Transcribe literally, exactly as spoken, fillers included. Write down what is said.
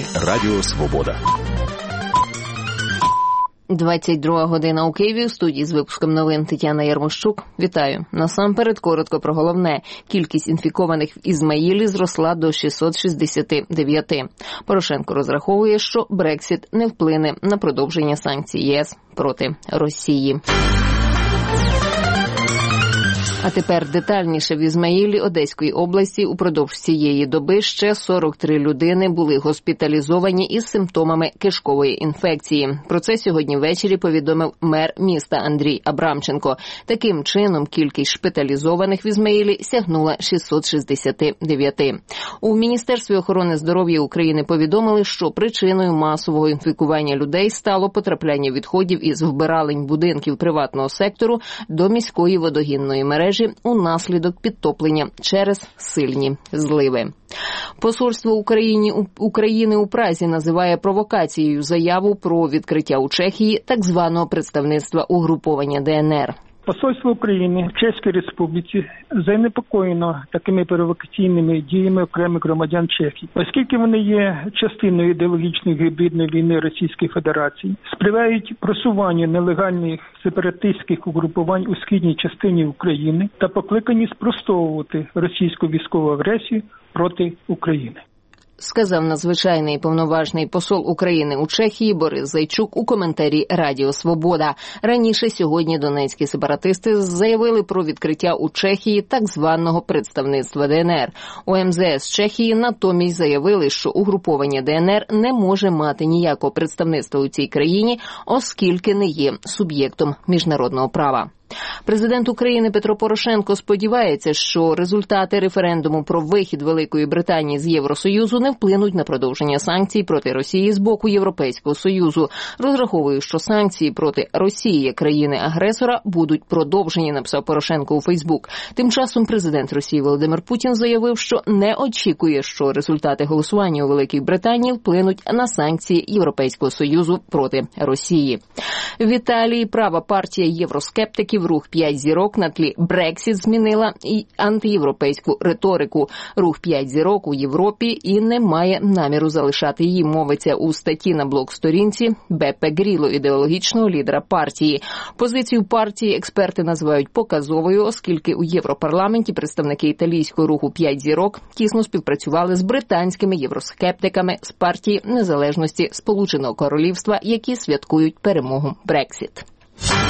Радіо Свобода. двадцять друга година у Києві. У студії з випуском новин Тетяна Ярмощук. Вітаю. Насамперед коротко про головне. Кількість інфікованих в Ізмаїлі зросла до шістсот шістдесят дев'ять. Порошенко розраховує, що Брексіт не вплине на продовження санкцій ЄС проти Росії. А тепер детальніше. В Ізмаїлі Одеської області упродовж цієї доби ще сорок три людини були госпіталізовані із симптомами кишкової інфекції. Про це сьогодні ввечері повідомив мер міста Андрій Абрамченко. Таким чином, кількість шпиталізованих в Ізмаїлі сягнула шістсот шістдесят дев'ять. У Міністерстві охорони здоров'я України повідомили, що причиною масового інфікування людей стало потрапляння відходів із вбиралень будинків приватного сектору до міської водогінної мережі унаслідок підтоплення через сильні зливи. Посольство України, України у Празі називає провокацією заяву про відкриття у Чехії так званого представництва угруповання ДНР. Посольство України в Чеській Республіці занепокоєно такими провокаційними діями окремих громадян Чехії, оскільки вони є частиною ідеологічної гібридної війни Російської Федерації, сприяють просуванню нелегальних сепаратистських угрупувань у східній частині України та покликані спростовувати російську військову агресію проти України. Сказав надзвичайний повноважний посол України у Чехії Борис Зайчук у коментарі Радіо Свобода. Раніше сьогодні донецькі сепаратисти заявили про відкриття у Чехії так званого представництва ДНР. У ем зе ес Чехії натомість заявили, що угруповання ДНР не може мати ніякого представництва у цій країні, оскільки не є суб'єктом міжнародного права. Президент України Петро Порошенко сподівається, що результати референдуму про вихід Великої Британії з Євросоюзу не вплинуть на продовження санкцій проти Росії з боку Європейського Союзу. Розраховую, що санкції проти Росії, країни-агресора, будуть продовжені, написав Порошенко у Фейсбук. Тим часом президент Росії Володимир Путін заявив, що не очікує, що результати голосування у Великій Британії вплинуть на санкції Європейського Союзу проти Росії. В Італії права партія євроскептиків Рух п'ять зірок на тлі Брексіт змінила і антиєвропейську риторику. Рух п'ять зірок у Європі і не має наміру залишати її, мовиться у статті на блог-сторінці Беппе Гріло, ідеологічного лідера партії. Позицію партії експерти називають показовою, оскільки у Європарламенті представники італійського руху п'ять зірок тісно співпрацювали з британськими євроскептиками з партії Незалежності Сполученого Королівства, які святкують перемогу Брексіт.